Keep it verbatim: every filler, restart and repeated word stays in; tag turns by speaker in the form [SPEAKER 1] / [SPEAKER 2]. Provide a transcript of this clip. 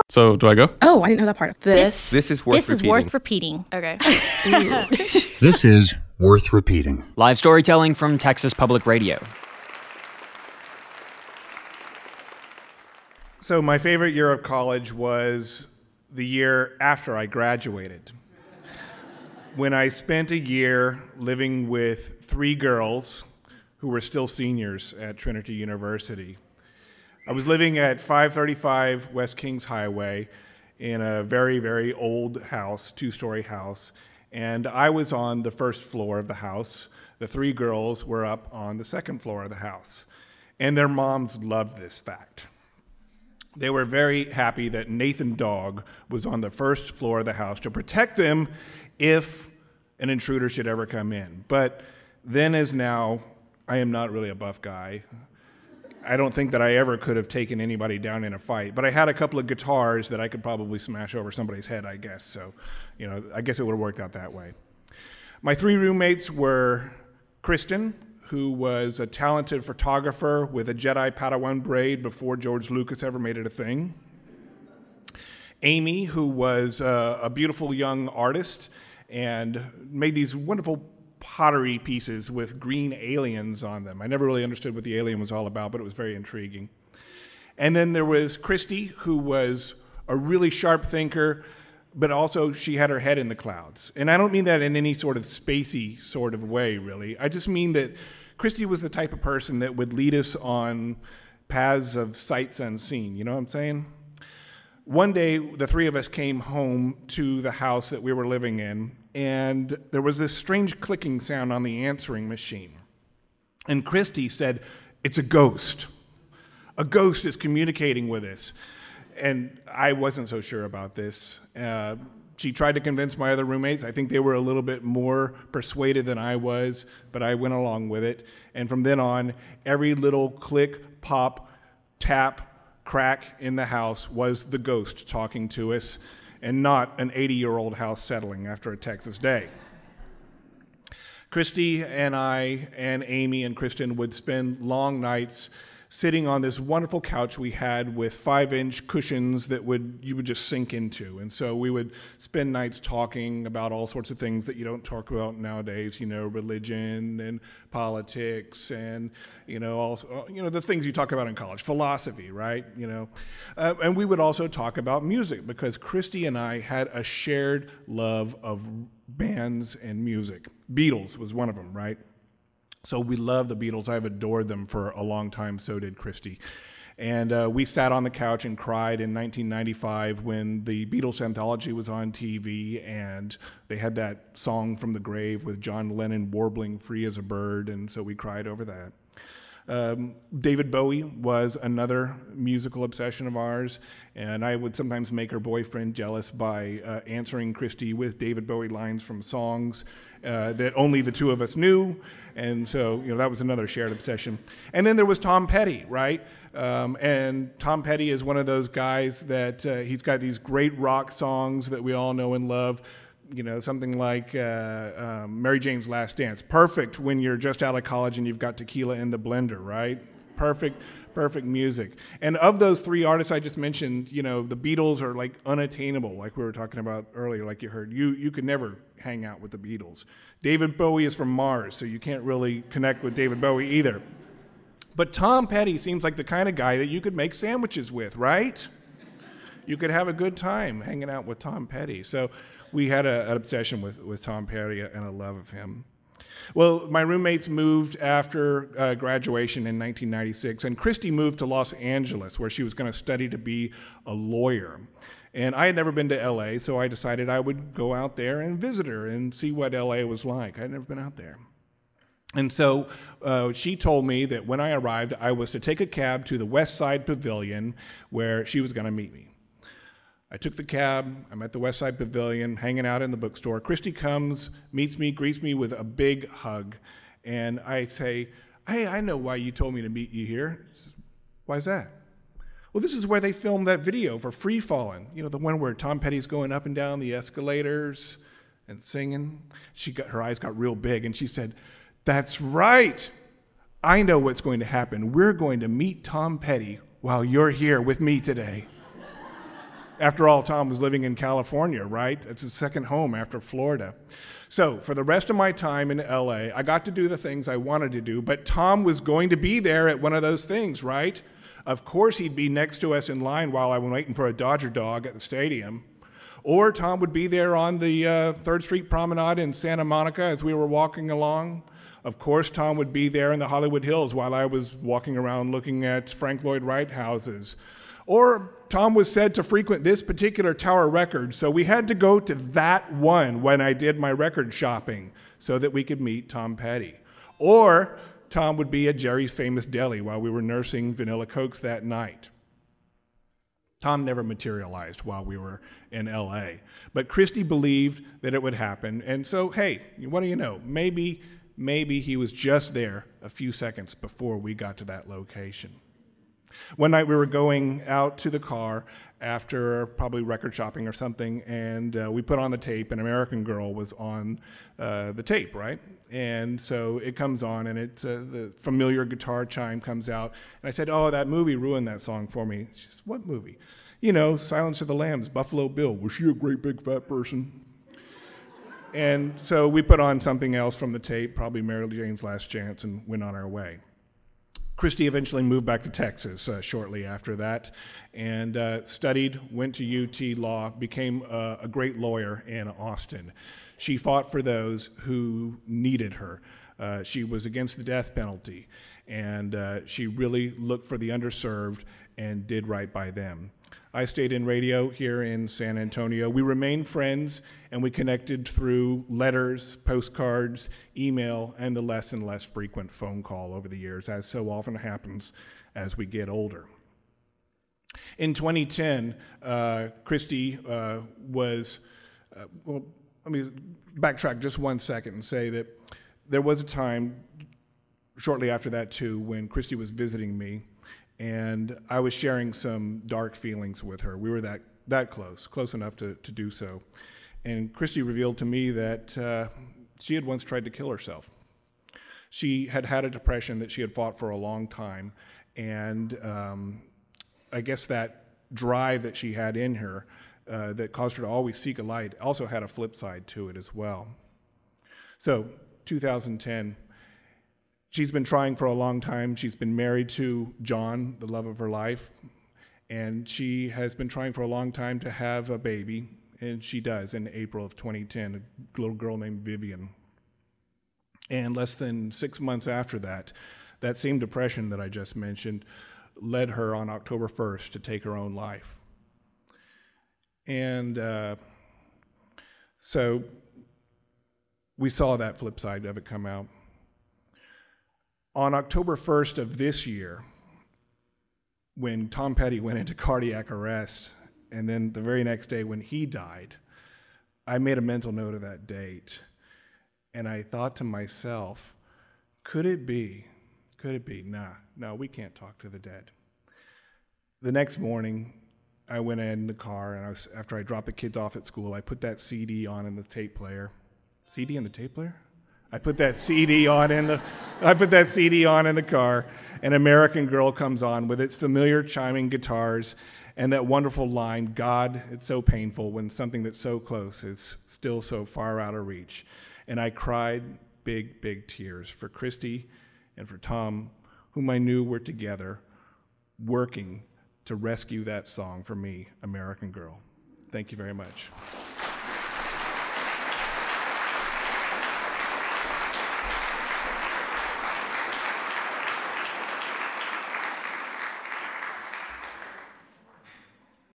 [SPEAKER 1] So, do I go?
[SPEAKER 2] Oh, I didn't know that part.
[SPEAKER 3] This,
[SPEAKER 4] This is worth
[SPEAKER 3] this is
[SPEAKER 4] repeating.
[SPEAKER 3] worth repeating.
[SPEAKER 2] Okay.
[SPEAKER 5] This is worth repeating.
[SPEAKER 6] Live storytelling from Texas Public Radio.
[SPEAKER 7] So my favorite year of college was the year after I graduated, when I spent a year living with three girls who were still seniors at Trinity University. I was living at five thirty-five West Kings Highway in a very, very old house, two-story house, and I was on the first floor of the house. The three girls were up on the second floor of the house, and their moms loved this fact. They were very happy that Nathan Dog was on the first floor of the house to protect them if an intruder should ever come in. But then as now, I am not really a buff guy. I don't think that I ever could have taken anybody down in a fight, but I had a couple of guitars that I could probably smash over somebody's head, I guess. So, you know, I guess it would have worked out that way. My three roommates were Kristen, who was a talented photographer with a Jedi Padawan braid before George Lucas ever made it a thing. Amy, who was a, a beautiful young artist and made these wonderful pottery pieces with green aliens on them. I never really understood what the alien was all about, but it was very intriguing. And then there was Christy, who was a really sharp thinker, but also she had her head in the clouds. And I don't mean that in any sort of spacey sort of way, really. I just mean that Christy was the type of person that would lead us on paths of sights unseen. You know what I'm saying? One day, the three of us came home to the house that we were living in, and there was this strange clicking sound on the answering machine. And Christy said, "It's a ghost. A ghost is communicating with us." And I wasn't so sure about this. Uh, she tried to convince my other roommates. I think they were a little bit more persuaded than I was, but I went along with it. And from then on, every little click, pop, tap, crack in the house was the ghost talking to us, and not an eighty-year-old house settling after a Texas day. Christy and I and Amy and Kristen would spend long nights sitting on this wonderful couch we had with five-inch cushions that would you would just sink into. And so we would spend nights talking about all sorts of things that you don't talk about nowadays, you know, religion and politics and, you know, all, you know, the things you talk about in college, philosophy, right? You know, uh, and we would also talk about music because Christy and I had a shared love of bands and music. Beatles was one of them, right? So we love the Beatles. I've adored them for a long time. So did Christy. And uh, we sat on the couch and cried in nineteen ninety-five when the Beatles anthology was on T V and they had that song From the Grave with John Lennon warbling Free as a Bird. And so we cried over that. Um, David Bowie was another musical obsession of ours, and I would sometimes make her boyfriend jealous by uh, answering Christy with David Bowie lines from songs uh, that only the two of us knew, and so you know that was another shared obsession. And then there was Tom Petty, right? Um, and Tom Petty is one of those guys that uh, he's got these great rock songs that we all know and love. You know, something like uh, um, Mary Jane's Last Dance. Perfect when you're just out of college and you've got tequila in the blender, right? Perfect, perfect music. And of those three artists I just mentioned, you know, the Beatles are like unattainable, like we were talking about earlier, like you heard. You you could never hang out with the Beatles. David Bowie is from Mars, so you can't really connect with David Bowie either. But Tom Petty seems like the kind of guy that you could make sandwiches with, right? You could have a good time hanging out with Tom Petty. So we had a, an obsession with, with Tom Petty and a love of him. Well, my roommates moved after uh, graduation in nineteen ninety-six, and Christy moved to Los Angeles, where she was going to study to be a lawyer. And I had never been to L A, so I decided I would go out there and visit her and see what L A was like. I had never been out there. And so uh, she told me that when I arrived, I was to take a cab to the West Side Pavilion, where she was going to meet me. I took the cab, I'm at the West Side Pavilion, hanging out in the bookstore. Christy comes, meets me, greets me with a big hug, and I say, "Hey, I know why you told me to meet you here." She says, "Why's that?" "Well, this is where they filmed that video for Free Fallin'. You know, the one where Tom Petty's going up and down the escalators and singing." She got, her eyes got real big, and she said, "That's right. I know what's going to happen. We're going to meet Tom Petty while you're here with me today." After all, Tom was living in California, right? It's his second home after Florida. So for the rest of my time in L A, I got to do the things I wanted to do, but Tom was going to be there at one of those things, right? Of course he'd be next to us in line while I was waiting for a Dodger dog at the stadium. Or Tom would be there on the uh, third Street Promenade in Santa Monica as we were walking along. Of course, Tom would be there in the Hollywood Hills while I was walking around looking at Frank Lloyd Wright houses. Or Tom was said to frequent this particular Tower Records, so we had to go to that one when I did my record shopping so that we could meet Tom Petty. Or Tom would be at Jerry's Famous Deli while we were nursing Vanilla Cokes that night. Tom never materialized while we were in L A, but Christy believed that it would happen, and so, hey, what do you know? Maybe, maybe he was just there a few seconds before we got to that location. One night we were going out to the car after probably record shopping or something, and uh, we put on the tape, and American Girl was on uh, the tape, right? And so it comes on, and it, uh, the familiar guitar chime comes out, and I said, oh, that movie ruined that song for me. She says, what movie? You know, Silence of the Lambs, Buffalo Bill. Was she a great big fat person? And so we put on something else from the tape, probably Mary Jane's Last Chance, and went on our way. Christy eventually moved back to Texas uh, shortly after that and uh, studied, went to U T Law, became a, a great lawyer in Austin. She fought for those who needed her. Uh, she was against the death penalty, and uh, she really looked for the underserved and did right by them. I stayed in radio here in San Antonio. We remained friends, and we connected through letters, postcards, email, and the less and less frequent phone call over the years, as so often happens as we get older. In twenty ten, uh, Christy uh, was, uh, well, let me backtrack just one second and say that there was a time shortly after that, too, when Christy was visiting me, and I was sharing some dark feelings with her. We were that, that close, close enough to, to do so. And Christy revealed to me that uh, she had once tried to kill herself. She had had a depression that she had fought for a long time, and um, I guess that drive that she had in her uh, that caused her to always seek a light also had a flip side to it as well. So, two thousand ten, she's been trying for a long time. She's been married to John, the love of her life, and she has been trying for a long time to have a baby, and she does in April of twenty ten, a little girl named Vivian. And less than six months after that, that same depression that I just mentioned led her on October first to take her own life. And uh, so we saw that flip side of it come out. On October first of this year, when Tom Petty went into cardiac arrest, and then the very next day when he died, I made a mental note of that date. And I thought to myself, could it be, could it be, nah, no, we can't talk to the dead. The next morning, I went in the car, and I was, after I dropped the kids off at school, I put that C D on in the tape player. C D in the tape player? I put that C D on in the, I put that C D on in the car, and American Girl comes on with its familiar chiming guitars and that wonderful line, God, it's so painful when something that's so close is still so far out of reach. And I cried big, big tears for Christy and for Tom, whom I knew were together, working to rescue that song for me, American Girl. Thank you very much.